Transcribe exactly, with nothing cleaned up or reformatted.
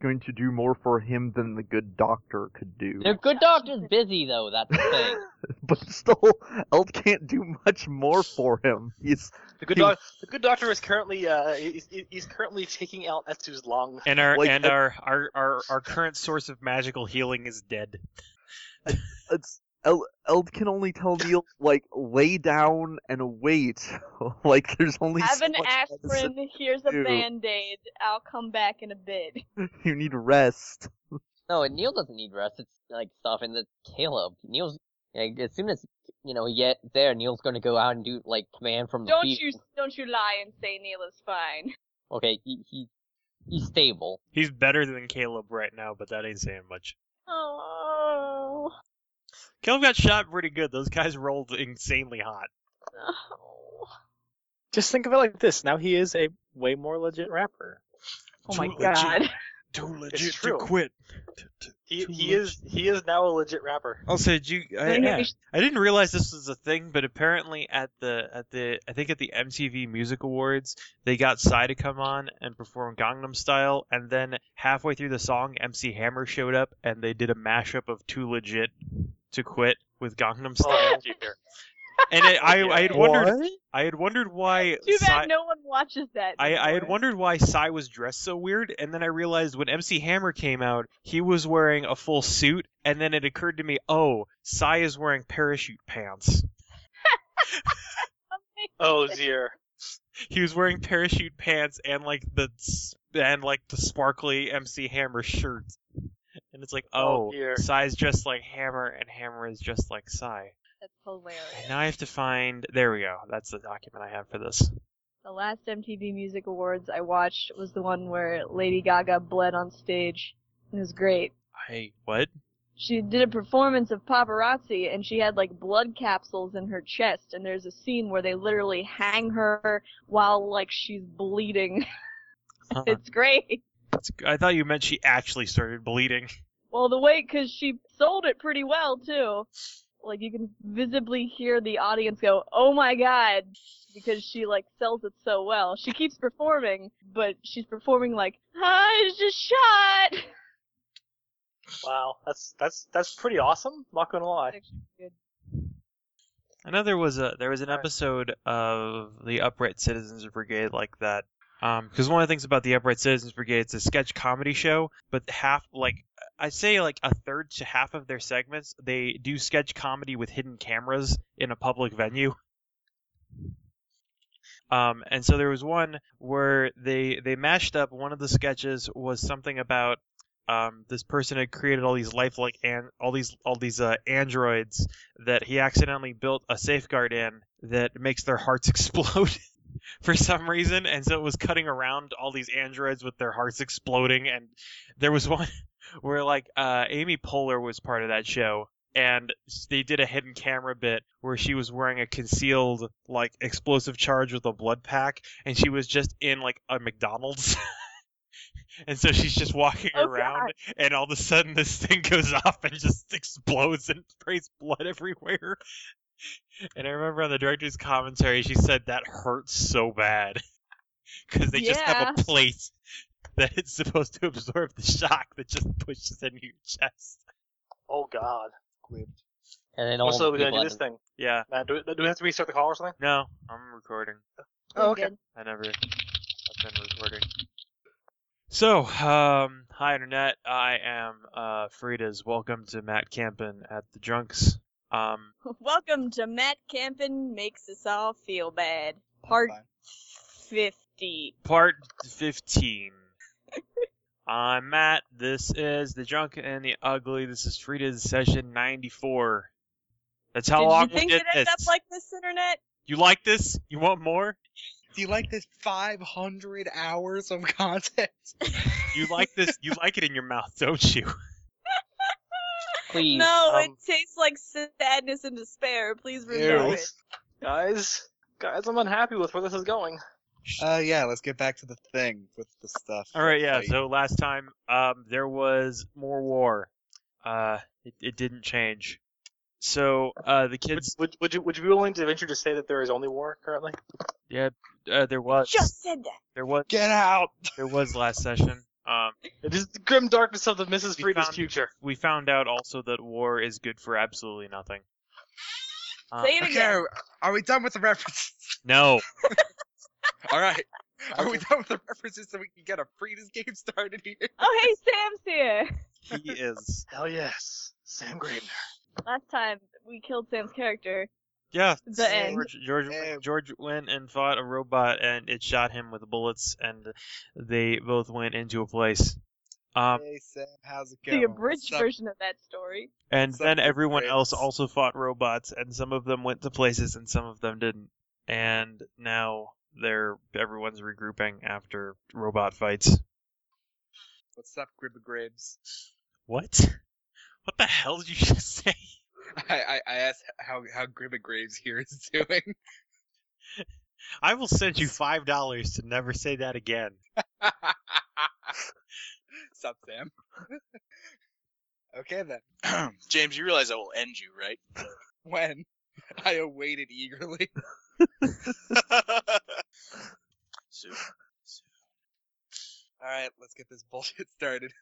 going to do more for him than the good doctor could do. The good doctor's busy, though, that's the thing. But still, Eld can't do much more for him. He's The good, he- doc- the good doctor is currently uh, he's, he's currently taking out Etsu's lung. And our Like, and uh, our, our, our, our current source of magical healing is dead. it's Eld, Eld can only tell Neil, like, lay down and wait. Like, there's only Have so an much medicine aspirin, here's a do. band-aid, I'll come back in a bit. You need rest. No, and Neil doesn't need rest. It's like stuff in the Caleb. Neil's like, as soon as you know he get there, Neil's going to go out and do like command from the Don't field. you don't you lie and say Neil is fine. Okay, he, he he's stable. He's better than Caleb right now, but that ain't saying much. Oh. Caleb got shot pretty good. Those guys rolled insanely hot. Oh. Just think of it like this. Now he is a way more legit rapper. Oh my Too god. legit. Too legit to true. quit. He Too he is he is now a legit rapper. Also, did you? I, Yeah. I didn't realize this was a thing, but apparently at the at the I think at the M T V Music Awards, they got Psy to come on and perform Gangnam Style, and then halfway through the song, M C Hammer showed up and they did a mashup of Too Legit to Quit with Gangnam Style. Oh, dear. And it, I I had wondered What? I had wondered why Too Psy, bad no one watches that. I, I had anymore. wondered why Psy was dressed so weird, and then I realized when M C Hammer came out, he was wearing a full suit, and then it occurred to me, oh, Psy is wearing parachute pants. Oh dear. He was wearing parachute pants and like the s- and like the sparkly M C Hammer shirt, and it's like, Oh, oh, dear. Psy's just like Hammer, and Hammer is just like Psy. That's hilarious. And now I have to find. There we go. That's the document I have for this. The last M T V Music Awards I watched was the one where Lady Gaga bled on stage. It was great. I what? She did a performance of Paparazzi, and she had like blood capsules in her chest, and there's a scene where they literally hang her while like she's bleeding. Huh. It's great. That's- I thought you meant she actually started bleeding. Well, the way, cause she sold it pretty well too. Like you can visibly hear the audience go, "Oh my god," because she like sells it so well. She keeps performing, but she's performing like, "I was just shot." Wow, that's that's that's pretty awesome. Not gonna lie. Actually good. I know there was a there was an Right. episode of the Upright Citizens Brigade like that. Um, because one of the things about the Upright Citizens Brigade, it's a sketch comedy show, but half like I'd say like a third to half of their segments they do sketch comedy with hidden cameras in a public venue. Um, and so there was one where they they mashed up one of the sketches was something about um, this person had created all these lifelike and all these all these uh, androids that he accidentally built a safeguard in that makes their hearts explode for some reason, and so it was cutting around all these androids with their hearts exploding. And there was one where like uh, Amy Poehler was part of that show, and they did a hidden camera bit where she was wearing a concealed like explosive charge with a blood pack, and she was just in like a McDonald's. And so she's just walking Oh, around, and all of a sudden this thing goes off and just explodes and sprays blood everywhere. And I remember on the director's commentary, she said that hurts so bad because they just have Yeah. a plate that it's supposed to absorb the shock that just pushes into your chest. Oh god. And then all Also, the we're gonna people do at this the- thing. Yeah, Man, do, do we have to restart the call or something? no, I'm recording. Oh, okay. Good. I never, I've been recording. So, um, hi internet. I am uh, Frida's. Welcome to Matt Campin at the Drunks. Um, Welcome to Matt Campin Makes Us All Feel Bad, part Fine. fifty. part fifteen. I'm Matt. This is the Drunk and the Ugly. This is Frida's session ninety-four. That's how Did long you we'll think get it'd end this. up like this, internet? You like this? You want more? Do you like this five hundred hours of content? You like this? You like it in your mouth, don't you? Please. No, um, it tastes like sadness and despair. Please remove Ew. it. Guys, guys, I'm unhappy with where this is going. Uh, yeah, let's get back to the thing with the stuff. All right, yeah. Like, So last time, um, there was more war. Uh, it, it didn't change. So, uh, the Would, kids, would, would you would you be willing to venture to say that there is only war currently? yeah, uh, there was, Just said that. there was, Get out! there was last session. Um, It is the grim darkness of the Missus We Frida's found- future. we found out also that war is good for absolutely nothing. Uh, Say it Okay, again. are, are we done with the references? no. All right. Are we done with the references so we can get a Frida's game started here? Oh, hey, Sam's here. He is. Hell yes. Sam Gravener. Last time we killed Sam's character. Yeah. The end. George, George, Eh. George went and fought a robot, and it shot him with bullets, and they both went into a place. Um, Hey Sam, how's it going? The abridged What's up? version of that story. and What's up, then good everyone else friends? also fought robots, and some of them went to places, and some of them didn't. And now they're everyone's regrouping after robot fights. What's up, Gribba Gribs? What? What the hell did you just say? I, I, I asked how how Gribba Graves here is doing. I will send you five dollars to never say that again. Sup, Sam? Okay then. James, you realize I will end you, right? When? I awaited eagerly. Soon. All right, let's get this bullshit started.